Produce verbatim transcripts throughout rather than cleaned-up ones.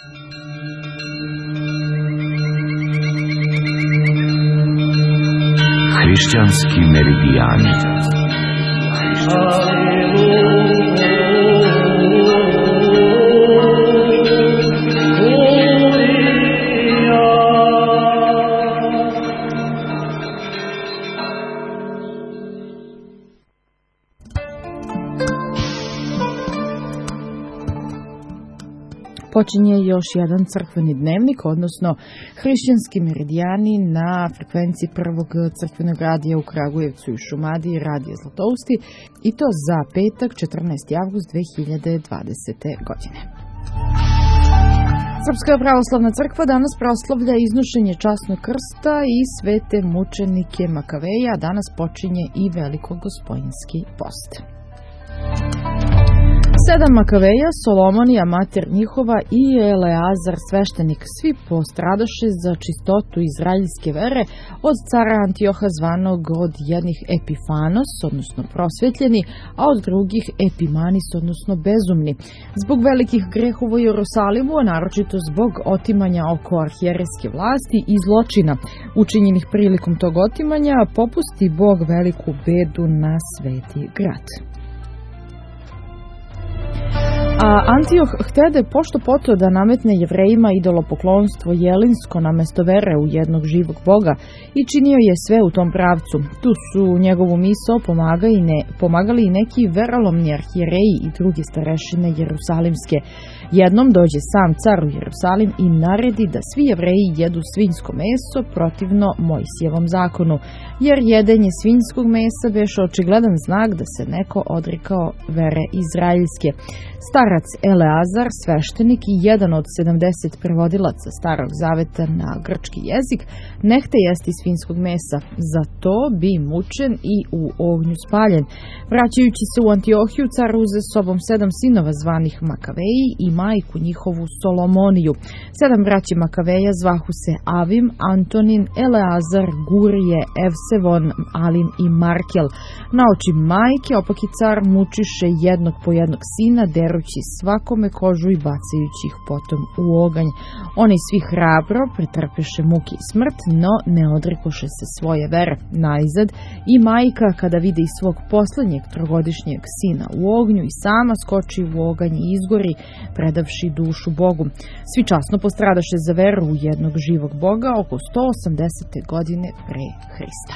Hrišćanski meridijani. Počinje još jedan crkveni dnevnik, odnosno hrišćanski meridijani na frekvenciji prvog crkvenog radija u Kragujevcu i Šumadiji, radija Zlatousti, i to za petak, četrnaesti avgust dve hiljade dvadesete. godine. Srpska pravoslavna crkva danas proslavlja iznošenje časnog krsta i svete mučenike Makaveja, a danas počinje i velikogospojinski post. Sedam Makaveja, Solomonija, mater njihova, i Eleazar, sveštenik, svi postradoše za čistotu izraeljske vere od cara Antioha, zvanog od jednih Epifanos, odnosno prosvetljeni, a od drugih Epimanis, odnosno bezumni, zbog velikih grehova u Jerusalimu, a naročito zbog otimanja oko arhijerejske vlasti i zločina učinjenih prilikom tog otimanja, popusti Bog veliku bedu na sveti grad. A Antioh htede pošto poto da nametne Jevrejima idolopoklonstvo jelinsko namesto vere u jednog živog Boga i činio je sve u tom pravcu. Tu su njegovu misao pomagali, ne, pomagali i neki verolomni arhijereji i druge starešine jerusalimske. Jednom dođe sam car u Jerusalim i naredi da svi Jevreji jedu svinjsko meso protivno Mojsijevom zakonu, jer jedenje svinjskog mesa beše očigledan znak da se neko odrekao vere izraeljske. Starac Eleazar, sveštenik i jedan od sedamdeset prevodilaca Starog zaveta na grčki jezik, ne hte jesti svinjskog mesa, zato bi mučen i u ognju spaljen. Vraćajući se u Antiohiju, car uze s sobom sedam sinova zvanih Makaveji i majku njihovu Solomoniju. Sedam braće Makaveja zvahu se Avim, Antonin, Eleazar, Gurije, Evsevon, Alim i Markel. Na oči majke opaki car mučiše jednog po jednog sina, derući svakome kožu i bacajući ih potom u oganj. Oni svi hrabro pretrpeše muke i smrt, no ne odrekoše se svoje vere. Najzad i majka, kada vide i svog poslednjeg trogodišnjeg sina u ognju, i sama skoči u oganj i izgori, predavši dušu Bogu. Svi časno postradaše za veru u jednog živog Boga oko sto osamdesete. godine pre Hrista.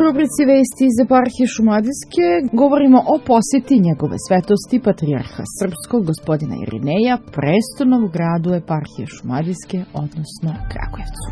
rubrici Vesti iz eparhije Šumadijske govorimo o posjeti njegove svetosti patrijarha srpskog gospodina Irineja prestonom gradu eparhije Šumadijske, odnosno Kragujevcu.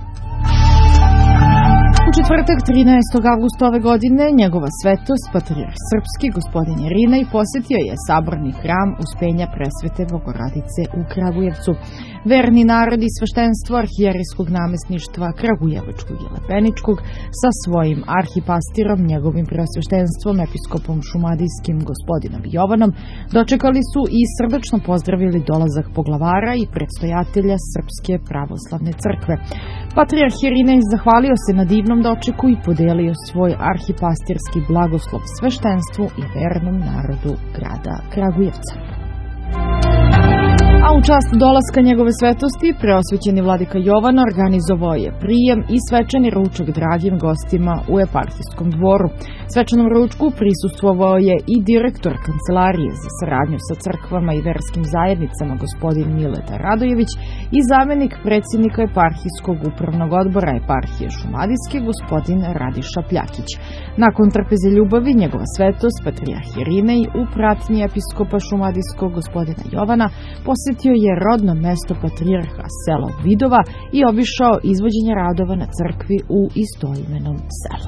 U četvrtak trinaestog avgusta ove godine njegova svetost patrijarh srpski gospodin Irinej posjetio je saborni hram Uspenja Presvete Bogorodice u Kragujevcu. Verni narod i sveštenstvo arhijerijskog namesništva Kragujevačkog i Lepeničkog sa svojim arhipastirom, njegovim preosveštenstvom, episkopom šumadijskim gospodinom Jovanom, dočekali su i srdačno pozdravili dolazak poglavara i predstojatelja Srpske pravoslavne crkve. Patrijarh Irinej zahvalio se na divnom dočeku i podelio svoj arhipastirski blagoslov sveštenstvu i vernom narodu grada Kragujevca. A u čast dolaska njegove svetosti, preosvećeni vladika Jovan organizovao je prijem i svečani ručak dragim gostima u eparhijskom dvoru. Svečanom ručku prisustvovao je i direktor Kancelarije za saradnju sa crkvama i verskim zajednicama gospodin Mileta Radojević i zamenik predsjednika eparhijskog upravnog odbora eparhije Šumadijske gospodin Radiša Pljakić. Nakon trpeze ljubavi, njegova svetost patrijarh Irinej u pratnji episkopa šumadijskog gospodina Jovana posjetio je rodno mesto patrijarha selo Vidova i obišao izvođenje radova na crkvi u istoimenom selu.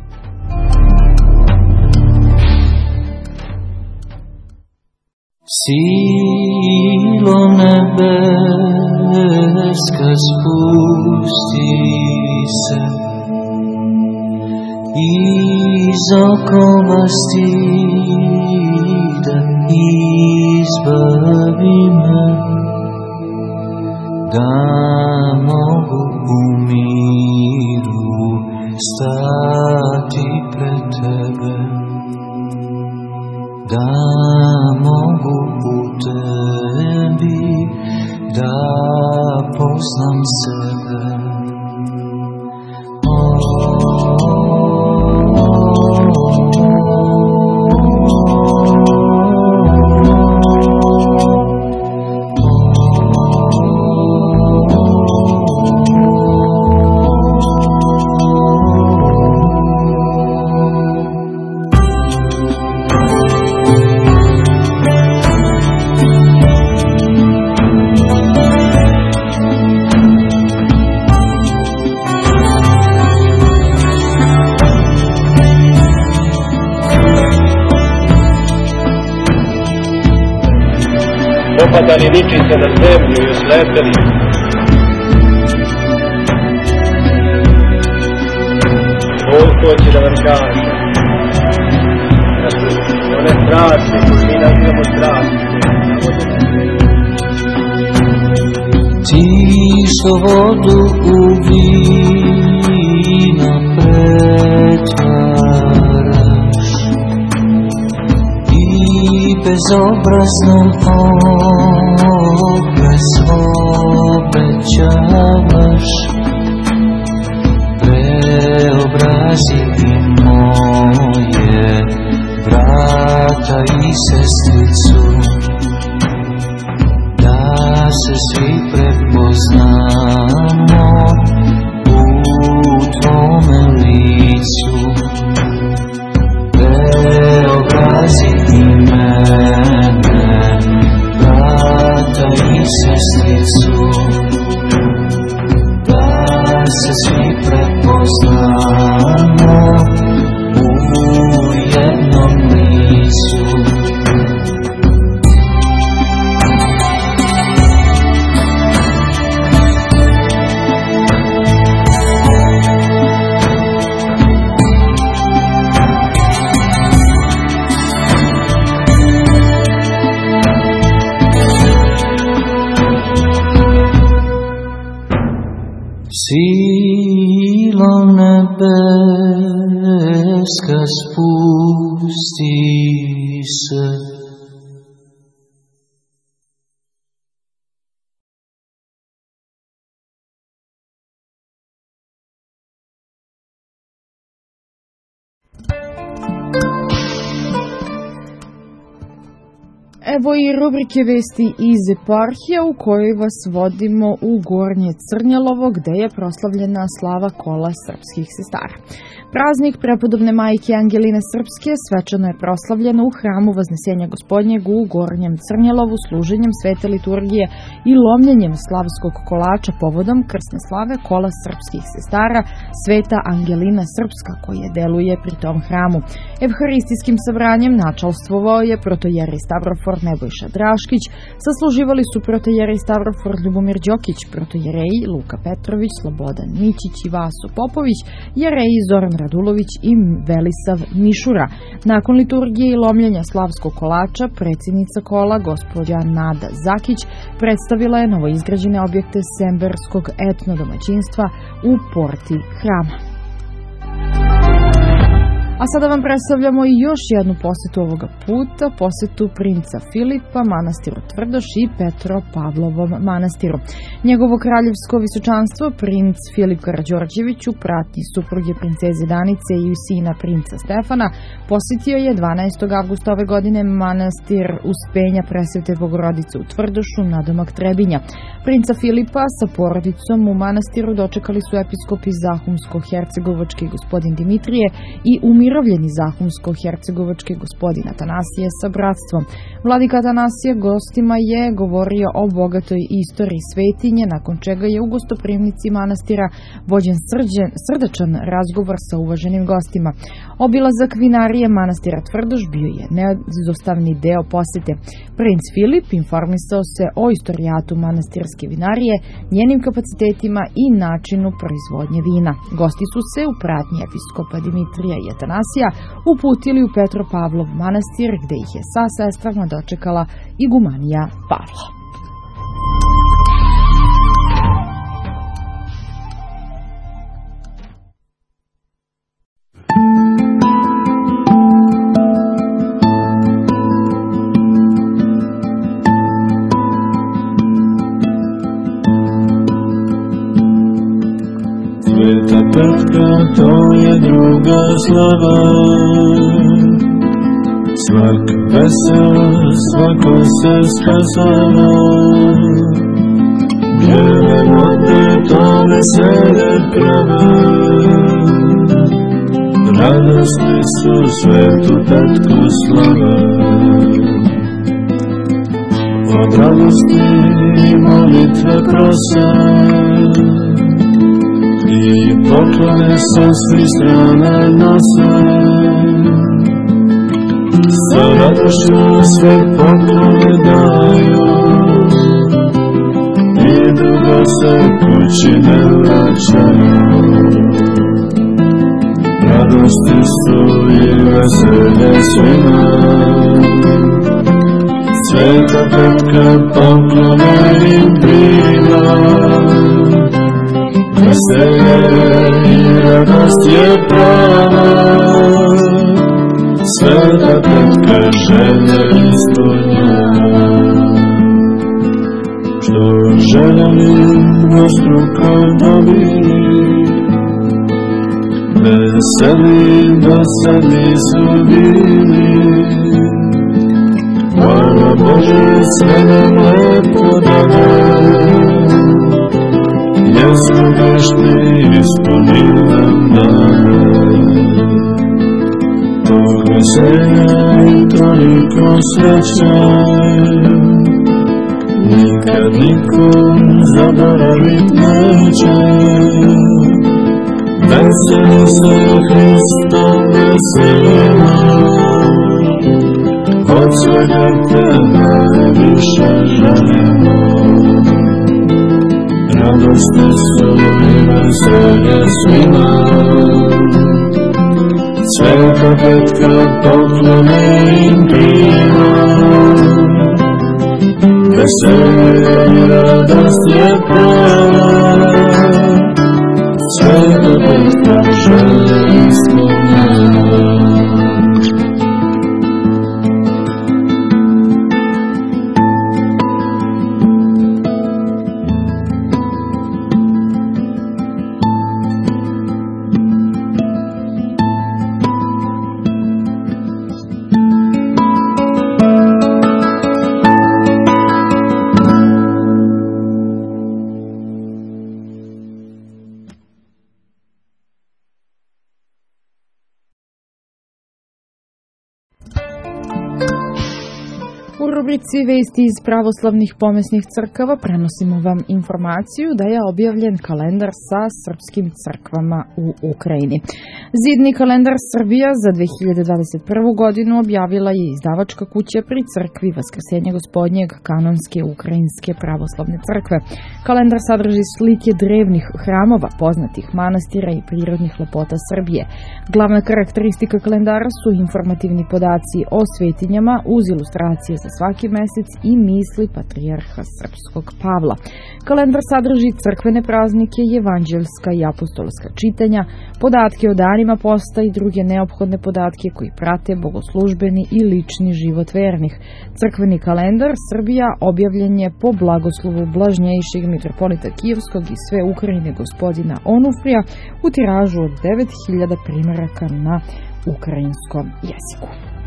Silo nebeska spusti se, iz okova stida izbavi me, da mogu u miru stati pred tebe, da mogu u tebi da poznam sebe. Popadani ličice na zemlju i oslepeli. Bog hoće da vam kaže da su one strasti koje mi nazivamo strasti. Ti što vodu u vino pretvaraš i bezobraznom obraz obećavaš, preobrazi i moje brata i sestricu, da se svi prepoznamo u tvome licu. Preobrazi i mene, brata i sestricu, da se svi prepoznamo u jednom licu. Silo nebeska spusti se, Evo i rubrike Vesti iz eparhije u kojoj vas vodimo u Gornje Crnjelovo gde je proslavljena slava kola srpskih sestara. Praznik prepodobne majke Angeline Srpske svečano je proslavljen u hramu Vaznesenja Gospodnjeg u Gornjem Crnjelovu služenjem svete liturgije i lomljenjem slavskog kolača povodom krsne slave kola srpskih sestara Sveta Angelina Srpska koje deluje pri tom hramu. Evharistijskim sabranjem načalstvovao je protojeri Stavrofor Nebojša Draškić, sasluživali su protojeri Stavrofor Ljubomir Đokić, protojereji Luka Petrović, Slobodan Mićić i Vaso Popović, jereji Zoran Radulović i Velisav Mišura. Nakon liturgije i lomljenja slavskog kolača, predsjednica kola, gospođa Nada Zakić, predstavila je novoizgrađene objekte semberskog etnodomaćinstva u porti hrama. A sada vam predstavljamo i još jednu posetu ovoga puta, posetu princa Filipa, manastiru Tvrdoš i Petropavlovom manastiru. Njegovo kraljevsko visočanstvo, princ Filip Karađorđević, u pratnji supruge princeze Danice i sina princa Stefana, posjetio je dvanaestog avgusta ove godine manastir Uspenja Presvete Bogorodice u Tvrdošu, nadomak Trebinja. Princa Filipa sa porodicom u manastiru dočekali su episkopi Zahumsko-Hercegovački gospodin Dimitrije i umirovljeni Zahumsko-Hercegovački gospodin Atanasije sa bratstvom. Vladika Atanasije gostima je govorio o bogatoj istoriji svetinje, nakon čega je u gostoprimnici manastira vođen srđen, srdačan razgovor sa uvaženim gostima. Obilazak vinarije manastira Tvrdoš bio je neizostavni deo posete. Princ Filip informisao se o istorijatu manastirske vinarije, njenim kapacitetima i načinu proizvodnje vina. Gosti su se u pratnji episkopa Dimitrija i Atanasija uputili u Petropavlov manastir, gde ih je sa sestrama dočekala igumanija Pavla. Sveta petka, to je druga slava, svak vesel, svako se spasava. Bijele vode, to veselje prave, radosni su svetu petku slave. Od radosti i molitve prose, i poklone sa svih strana nose. Sa radošću sve poklone daju i dugo se kući ne vraćaju. Radosti su i veselje svima, Sveta petka poklone im prima. Veselje i radost je prava, Sveta petka želje ispunjava. Što željeli dvostruko dobili, veseli dosadni su bili. Hvala Bože, sve nam lepo dane, jesmo vešti ispunili nam dane. Tog veselja i toliko sreća nikad nikom zaboravit neće. Veseli se Hristom veselima, od svega te najviše želimo. Radosti su i veselje svima, Sveta petka poklone im prima. Veselje i radost je prava, Sveta petka želje ispunjava. rubrici Vesti iz pravoslavnih pomesnih crkava prenosimo vam informaciju da je objavljen kalendar sa srpskim crkvama u Ukrajini. Zidni kalendar Srbija za dve hiljade dvadeset prvu godinu objavila je izdavačka kuća pri crkvi Vaskrsenja Gospodnjeg kanonske ukrajinske pravoslavne crkve. Kalendar sadrži slike drevnih hramova, poznatih manastira i prirodnih lepota Srbije. Glavna karakteristika kalendara su informativni podaci o svetinjama uz ilustracije za svaki mesec i misli patrijarha srpskog Pavla. Kalendar sadrži crkvene praznike, evanđelska i apostolska čitanja, podatke o danima posta i druge neophodne podatke koji prate bogoslužbeni i lični život vernih. Crkveni kalendar Srbija objavljen je po blagoslovu blažnjejšeg mitropolita Kijevskog i sve Ukrajine gospodina Onufrija u tiražu od devet hiljada primeraka na ukrajinskom jeziku.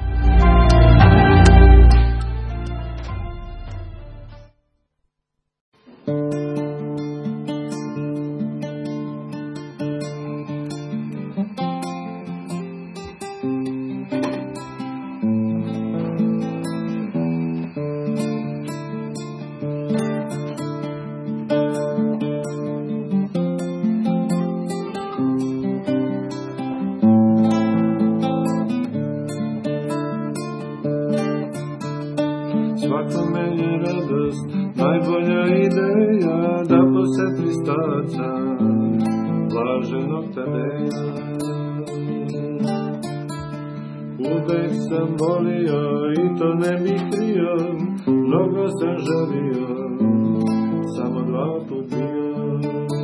Uvek sam volio i to ne bih krio, mnogo sam želio, samo dva put bio.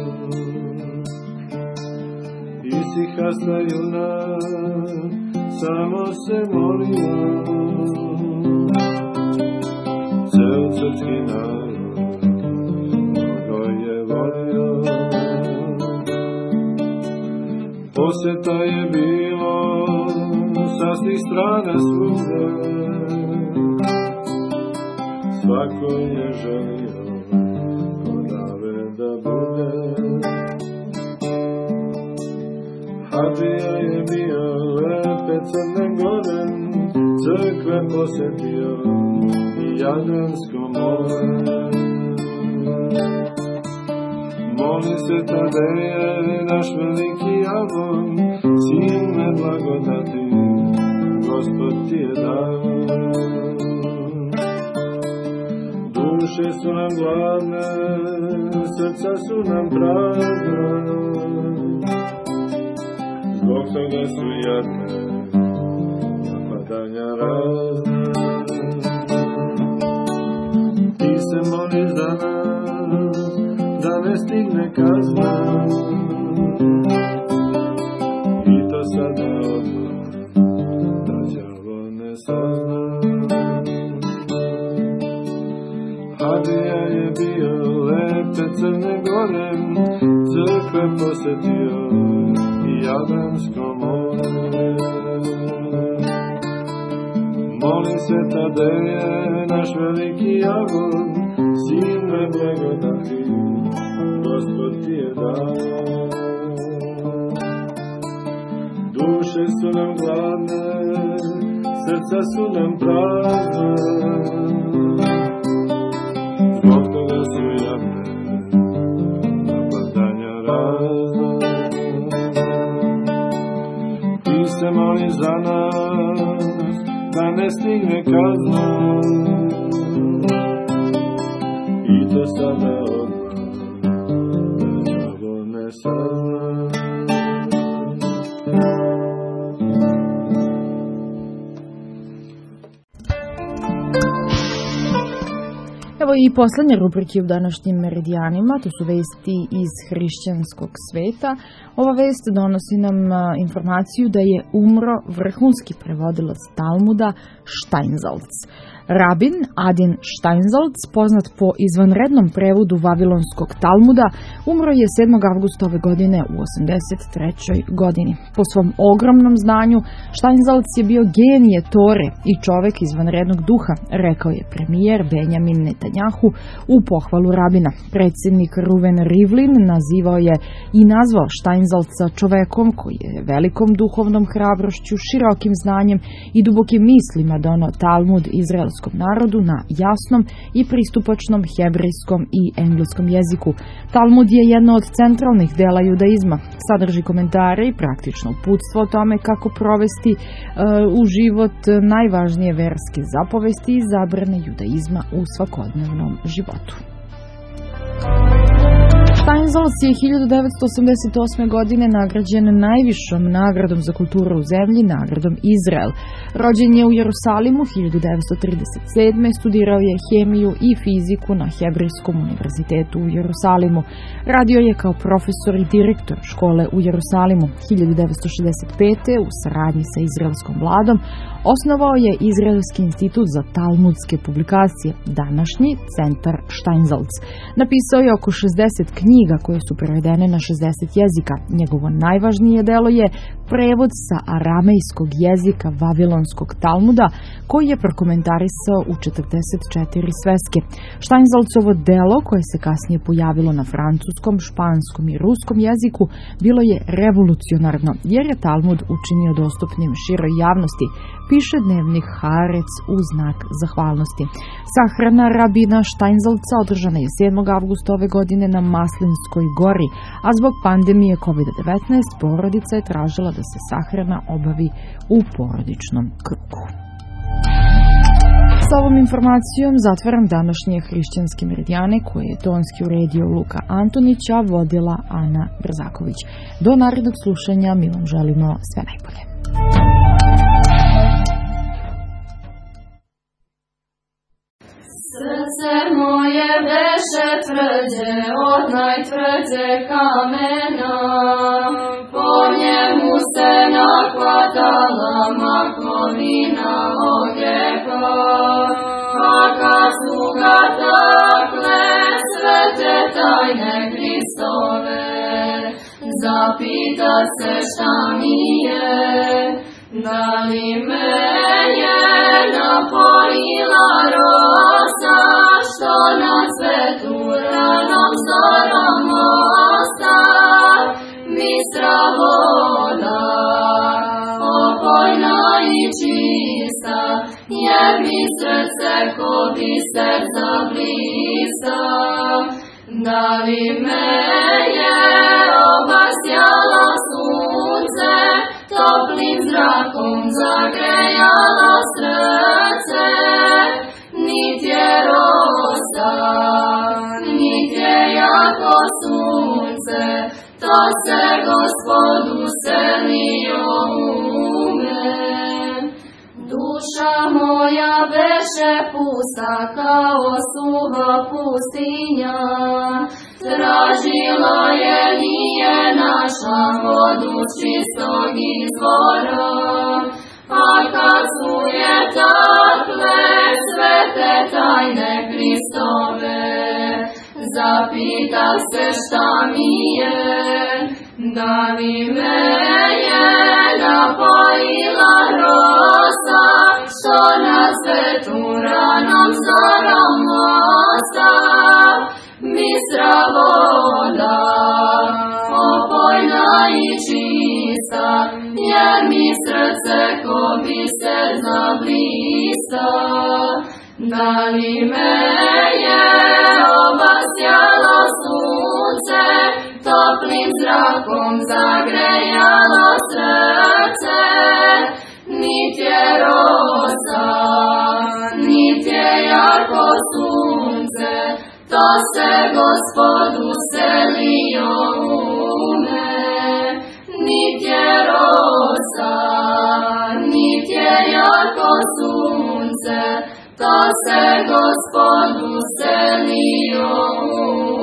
Isihasta junak, samo se molio, ceo srpski narod, mnogo je volio. Poseta je bilo sa svih strana svuda, svako je želio odave da bude. Hadžija je bio lepe Crne Gore, crkve posetio i Jadransko more. Moli se Tadeje, naš veliki Avon, silne blagodati, Gospod ti je dao. Duše su nam gladne, srca su nam prazna, zbog toga su jadne, napadanja razne. Ti se moli za nas, da ne stigne kazna, i to sada odmah, da đavo ne sazna. Hadžija je bio lepe Crne Gore, crkve posetio i Jadransko more. Moli se Tadeje, naš veliki Avon, silne blagodati, Gospod ti je dao. Duše su nam gladne, srca su nam prazna, zbog toga su jadne, napadanja razna. Ti se moli za nas, da ne stigne kazna, i to sada odmah, da đavo ne sazna. Evo i poslednje rubrike u današnjim Meridijanima, to su vesti iz hrišćanskog sveta. Ova vest donosi nam informaciju da je umro vrhunski prevodilac Talmuda Steinsaltz. Rabin Adin Steinsaltz, poznat po izvanrednom prevodu Vavilonskog Talmuda, umro je sedmog avgusta ove godine u osamdeset trećoj godini. Po svom ogromnom znanju, Steinsaltz je bio genije Tore i čovek izvanrednog duha, rekao je premijer Benjamin Netanjahu u pohvalu Rabina. Predsjednik Ruven Rivlin nazivao je i nazvao Steinsaltza čovekom koji je velikom duhovnom hrabrošću, širokim znanjem i dubokim mislima donao Talmud izraelskog izraelskom narodu na jasnom i pristupačnom hebrejskom i engleskom jeziku. Talmud je jedno od centralnih dela judaizma. Sadrži komentare i praktično uputstvo o tome kako provesti e, u život najvažnije verske zapovesti i zabrane judaizma u svakodnevnom životu. Steinsaltz je hiljadu devetsto osamdeset osme. godine nagrađen najvišom nagradom za kulturu u zemlji, nagradom Izrael. Rođen je u Jerusalimu hiljadu devetsto trideset sedme. Studirao je hemiju i fiziku na Hebrejskom univerzitetu u Jerusalimu. Radio je kao profesor i direktor škole u Jerusalimu. hiljadu devetsto šezdeset pete. u saradnji sa izraelskom vladom osnovao je Izraelski institut za talmudske publikacije, današnji centar Steinsaltz. Napisao je oko šezdeset knjiga koje su prevedene na šezdeset jezika. Njegovo najvažnije delo je prevod sa aramejskog jezika Vavilonskog Talmuda, koji je prokomentarisao u četrdeset četiri sveske. Steinsaltzovo delo, koje se kasnije pojavilo na francuskom, španskom i ruskom jeziku, bilo je revolucionarno, jer je Talmud učinio dostupnim široj javnosti, piše dnevnik Haaretz u znak zahvalnosti. Sahrana rabina Steinsaltza održana je sedmog avgusta ove godine na Maslinskoj gori, a zbog pandemije kovid devetnaest porodica je tražila da se sahrana obavi u porodičnom krugu. Sa ovom informacijom zatvaram današnje hrišćanske meridijane koje je tonski uredio Luka Antonić, a vodila Ana Brzaković. Do narednog slušanja mi vam želimo sve najbolje. Srce moje beše tvrđe od najtvrđe kamena, po njemu se nakvatala makovina ogreha, a kad su ga takle sve te tajne Hristove, zapita se šta mi je, da li me je napojila rosa, što na svetu ranom zorom osta, bistra voda, opojna i čista, jer mi srce ko biser zablista. Da li me je obasjalo sunce, toplim zrakom zagrejalo srce, nit je rosa, nit je jako sunce, to se Gospodu selio u me. Duša moja beše pusta kao suha pustinja, tražila je nije našla vodu čistog izvora, a kad su je takle sve te tajne Hristove, zapita se šta mi je, da li me je napojila rosa, što na svetu ranom zorom osta, bistra voda, opojna i čista, jer mi srce ko biser zablista. Da li me je obasjalo sunce, toplim zrakom zagrejalo srce, nit je rosa, nit je jako sunce, to se Gospodu selio u me. Nit je rosa, nit je jako sunce, to se Gospodu selio u me.